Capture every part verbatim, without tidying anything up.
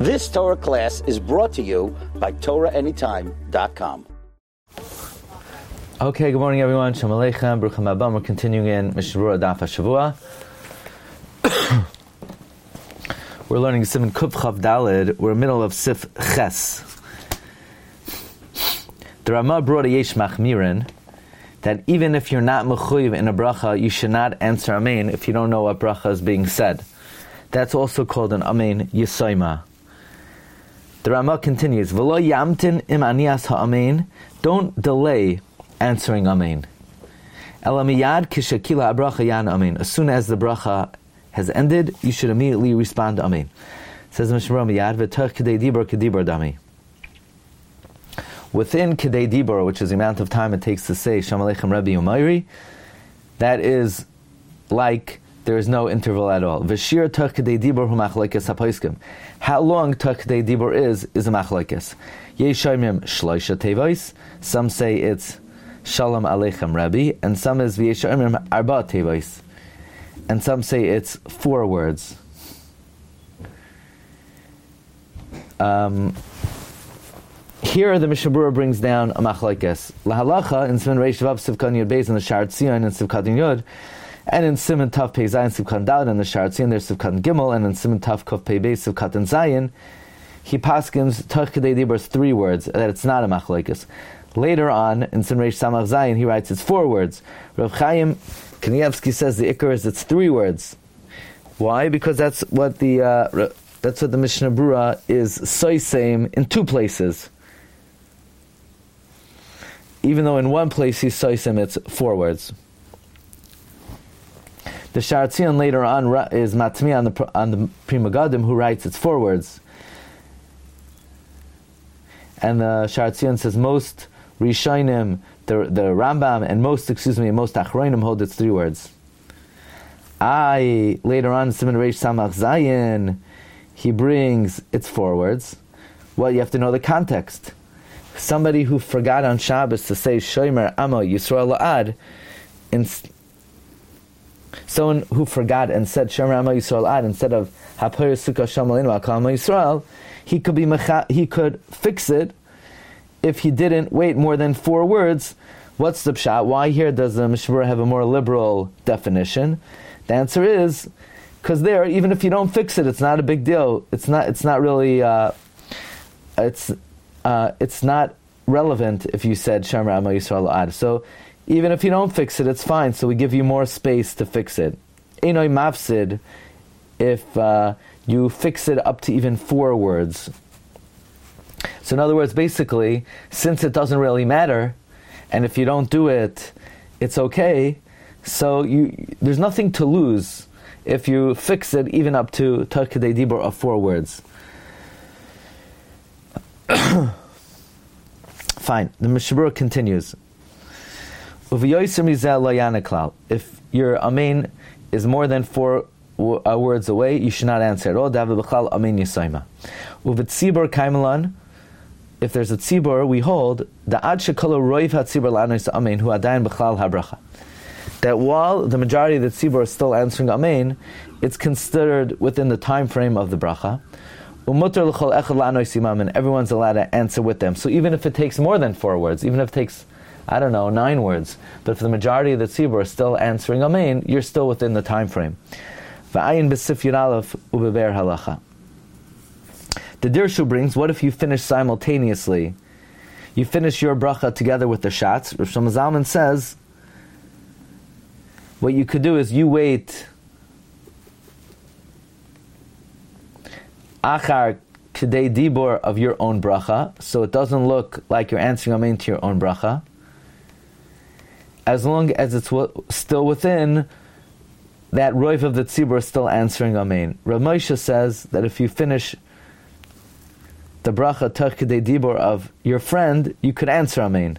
This Torah class is brought to you by Torah Anytime dot com. Okay, good morning everyone. Shalom Aleichem, Baruch Haba. We're continuing in Mishnah Berurah Daf HaShavua. We're learning Siman Kuf Chav Daled. We're in the middle of Sif Ches. The Ramah brought a Yesh Machmirin that even if you're not mechuyev in a bracha, you should not answer Amen if you don't know what bracha is being said. That's also called an Amen Yisoima. The Ramah continues, V'lo yamtin im anias ha'amen. Don't delay answering Amen. Ela miyad kishakila bracha yan Amen. As soon as the bracha has ended, you should immediately respond to Amen. Says Mishnah Berurah miyad v'tach kedei dibur kedibur dami. Within kedei dibur, which is the amount of time it takes to say Shalom Aleichem Rebbe Umayri, that is like there is no interval at all. V'shir tach kedei dibur hu machlekes hapoiskim. How long tach kedei dibur is, is a machlekes. Yeshayimim shloisha tevois. Some say it's Shalom Aleichem Rebbe, and some is v'yeshayimim arba tevois. And some say it's four words. Um, here the Mishnah Berurah brings down a machlekes. Lahalacha in Siman Reish Vav Sivkan Yud Beis and the Sha'ar Tzion and Sivkat Yud, and in Siman Tav Pei Zayin Sivkat Daled and the Sha'ar Tzion there's Sivkat Gimel, and in Siman Tav Kuf Pei Beis Sivkat Zayin, he paskins Tach Kedei Dibur is three words, that it's not a machlekes. Later on in Siman Reish Samach Zayin he writes it's four words. Rav Chaim Kanievsky says the ikar is it's three words. Why? Because that's what the uh, that's what the Mishnah Berurah is soisem in two places. Even though in one place he's soisem, it's four words. The Sha'ar Tzion later on is matmi on the on the Pri Megadim who writes it's four words. And the Sha'ar Tzion says most Rishonim, the the Rambam, and most, excuse me, most Achronim hold it's three words. I, later on, Siman Reish Samach Zayin, he brings, it's four words. Well, you have to know the context. Somebody who forgot on Shabbos to say Shomer Amo Yisrael La'ad, in, someone who forgot and said Shomer Amo Yisrael La'ad instead of Hapoyer Sukkah Shem Aleinu Al Kol Amo Yisrael, he could be mecha, he could fix it if he didn't wait more than four words. What's the pshat? Why here does the Mishnah Berurah have a more liberal definition? The answer is because there, even if you don't fix it, it's not a big deal. It's not. It's not really. Uh, it's. Uh, it's not relevant if you said Shomer Amo Yisrael La'ad. So even if you don't fix it, it's fine. So we give you more space to fix it. Einoi mafsid if uh, you fix it up to even four words. So in other words, basically, since it doesn't really matter, and if you don't do it, it's okay, so you there's nothing to lose if you fix it even up to Tach Kedei Dibur of four words. Fine. The Mishnah Berurah continues. If your Amen is more than four w- uh, words away, you should not answer at all. If there's a tzibur, we hold the ad shekolo roiv hatzibur la'anos amen hu adayin b'chlal habracha. That while the majority of the tzibur is still answering amen, it's considered within the time frame of the bracha. Umutar l'chol echad la'anos imam, and everyone's allowed to answer with them. So even if it takes more than four words, even if it takes, I don't know, nine words, but if the majority of the tzibur is still answering amen, you're still within the time frame. V'ayin b'sif yud aleph u'beber halacha. The Dirshu brings, what if you finish simultaneously? You finish your bracha together with the shots. Rav Shlomo Zalman says, what you could do is you wait achar kedei dibur of your own bracha, so it doesn't look like you're answering amen to your own bracha, as long as it's w- still within that roiv of the tzibur still answering amen. Rav Moshe says that if you finish the bracha tach kedei dibur of your friend, you could answer amen.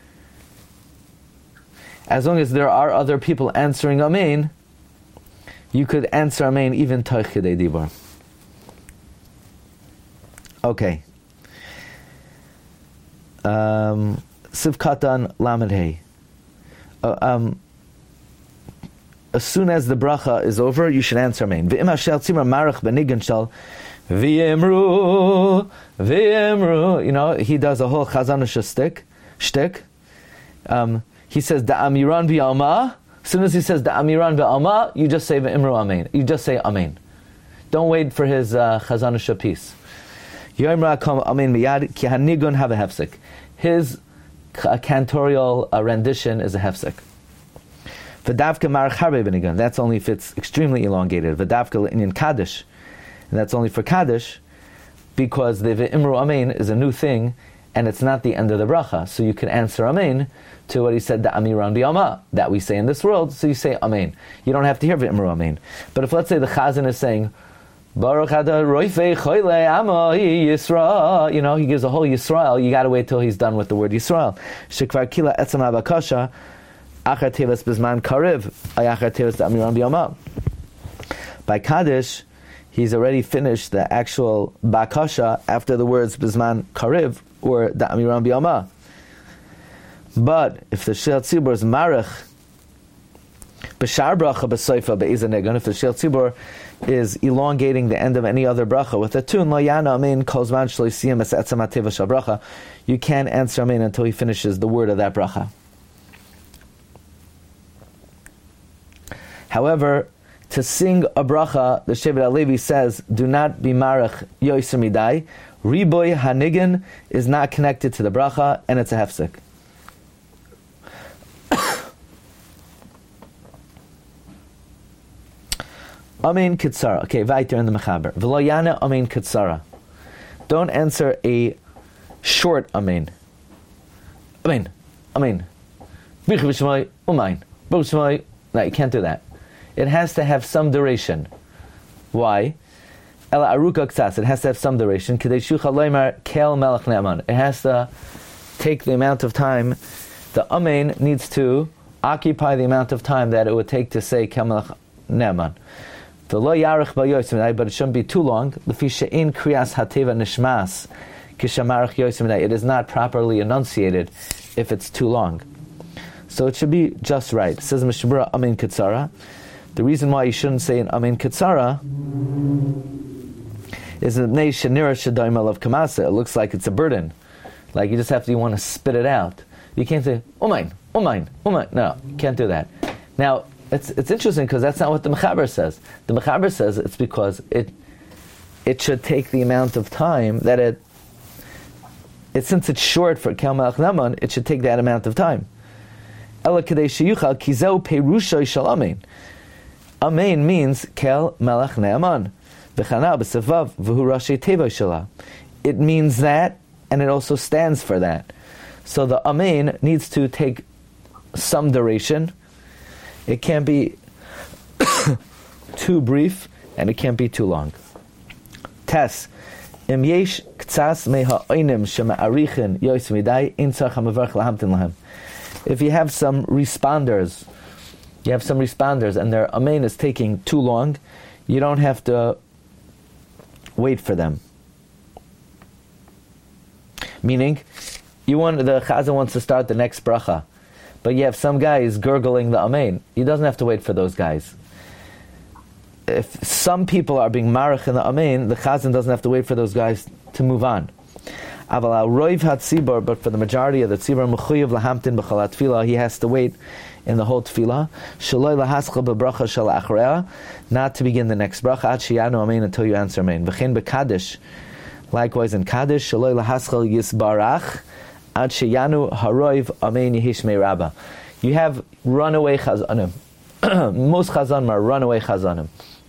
As long as there are other people answering amen, you could answer amen even tach kedei dibur. Okay. Um, Sivkatan Lamed Hey. Uh, um, as soon as the bracha is over, you should answer amen. V'im hashel tzimra marach benigan shel V'yemru, v'yemru. You know, he does a whole Chazanish stick, shtick. Um, he says, Da'amiran bi'alma. As soon as he says, Da'amiran bi'alma, you just say v'imru amen. You just say amen. Don't wait for his uh, Chazanish piece. Yoimra kom amen miyad, ki hanigun have a hefsek. His uh, cantorial uh, rendition is a hefsek. V'davka marach harbe benigun. That's only if it's extremely elongated. V'davka in Kaddish. And that's only for Kaddish, because the Imru Amen is a new thing, and it's not the end of the bracha. So you can answer Amen to what he said, the Amiran B'Yama, that we say in this world, so you say Amen. You don't have to hear Imru Amen. But if, let's say, the Chazan is saying, Baruch Hada Roifei Choyle Amo Yisrael, you know, he gives a whole Yisrael, you gotta wait till he's done with the word Yisrael. Shekvar Kila Etzam Abakasha, Achar Teves Bizman Kariv, Ayachar Teves the Amiran B'Yama. By Kaddish, he's already finished the actual bakasha after the words Bizman Kariv or the Amiran B'Yama. But if the Shel Tzibur is Marich, B'shar bracha b'soifa be'izanegan, if the Shel Tzibur is elongating the end of any other bracha with a tune, Lo yana amin kol zman shlo yisiyam es etzem hateva shel bracha, you can't answer amen until he finishes the word of that bracha. However, to sing a bracha, the Shevet HaLevi says, do not be marach yoiser midai. Riboy hanigan is not connected to the bracha, and it's a hefsek. Amen kitsara. Okay, weiter in the mechaber. V'lo yana amen kitsara. Don't answer a short amen. Amen. Amen. B'ich v'shmai umain. B'ich v'shmai. No, you can't do that. It has to have some duration. Why? Ela aruka ktsas. It has to have some duration. K'dei shucha loymar kel melech ne'aman. It has to take the amount of time. The amen needs to occupy the amount of time that it would take to say kel melech ne'aman. The lo yarich b'yosim, but it shouldn't be too long. L'fi she'in kriyas hateva nishmas kishamarich yosim. It is not properly enunciated if it's too long. So it should be just right. It says Mishabura amen kitsara. The reason why you shouldn't say an amen kitsara is that nei shenira shadayim of kamasa. It looks like it's a burden, like you just have to you want to spit it out. You can't say umain, umain, umain. No, you can't do that. Now it's it's interesting because that's not what the Mechaber says. The Mechaber says it's because it it should take the amount of time that it it since it's short for kel melech ne'aman, it should take that amount of time. Ela kedei sheyuchal kizeu perusha shel amen. Amen means kel melech ne'aman. V'chana b'sevav v'hu rashi teva shela. It means that, and it also stands for that. So the amen needs to take some duration. It can't be too brief, and it can't be too long. Tes im yesh ktsas meha oinim shema'arichin yois midai in tzarch hamavarch lahamtin lahem. If you have some responders, you have some responders, and their amen is taking too long, you don't have to wait for them. Meaning, you want the chazan wants to start the next bracha, but you have some guys gurgling the amen. He doesn't have to wait for those guys. If some people are being marach in the amen, the chazan doesn't have to wait for those guys to move on. Aval roiv hatzibur, but for the majority of the tzibur mechuyev lahamtin b'chalat tefillah, he has to wait in the whole tefillah. Shaloi lahaschal bebracha shel achreya, not to begin the next bracha ad sheyanu amen until you answer amen. V'chein bekaddish, likewise in kaddish, shaloi lahaschal yisbarach ad sheyanu haroiv amen yehishmei rabba. You have runaway chazanim. Most chazanim are runaway chazanim.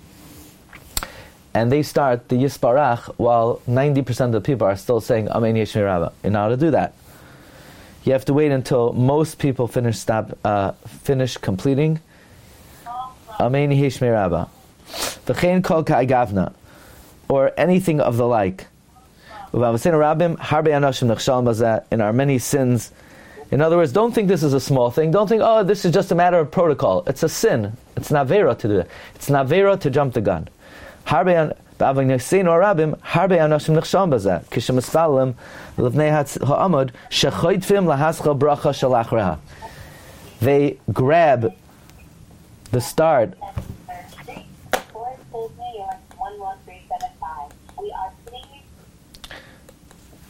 And they start the Yisbarach while ninety percent of the people are still saying Amen Yeshmei Rabba. In order to do that, you have to wait until most people finish stop uh, finish completing Amen Yeshmei Rabba. V'chein kol ka'igavna, or anything of the like. In our many sins. In other words, don't think this is a small thing. Don't think, oh, this is just a matter of protocol. It's a sin. It's an avera to do it. It's an avera to jump the gun. Harbe ba'avnei or rabim harbe anashim nechsham bazeh kishemispalim levnei ha'amod shechoitfim lahascha bracha shel achreha. They grab the start. We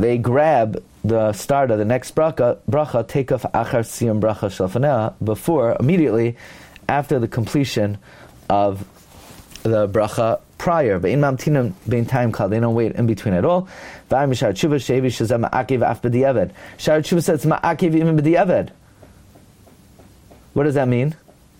they grab the start of the next bracha, bracha take off achar siyum bracha shalfaneh, before, immediately after the completion of the bracha prior. But in mamtinam bein time called, they don't wait in between at all. V'ayim shar tshuva shevi shazem ma'akiv after the eved. Shar tshuva says ma'akiv even b'di eved. What does that mean?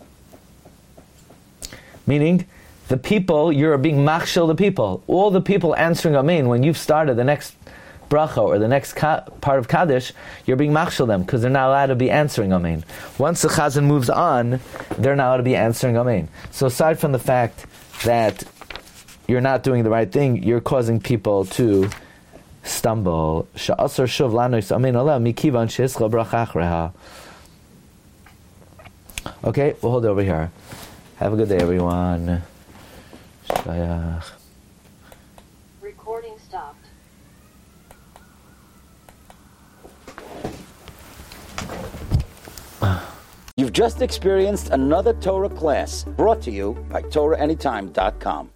Meaning, the people, you're being machshel the people. All the people answering amen when you've started the next bracha or the next ka- part of Kaddish, you're being machshel them because they're not allowed to be answering amen. Once the chazan moves on, they're not allowed to be answering amen. So aside from the fact that you're not doing the right thing, you're causing people to stumble. Sha'asar shuv lanois amen Allah mikivan she'eschel bracha achreha. Okay, we'll hold it over here. Have a good day, everyone. Shayach. Recording stopped. You've just experienced another Torah class brought to you by Torah Anytime dot com.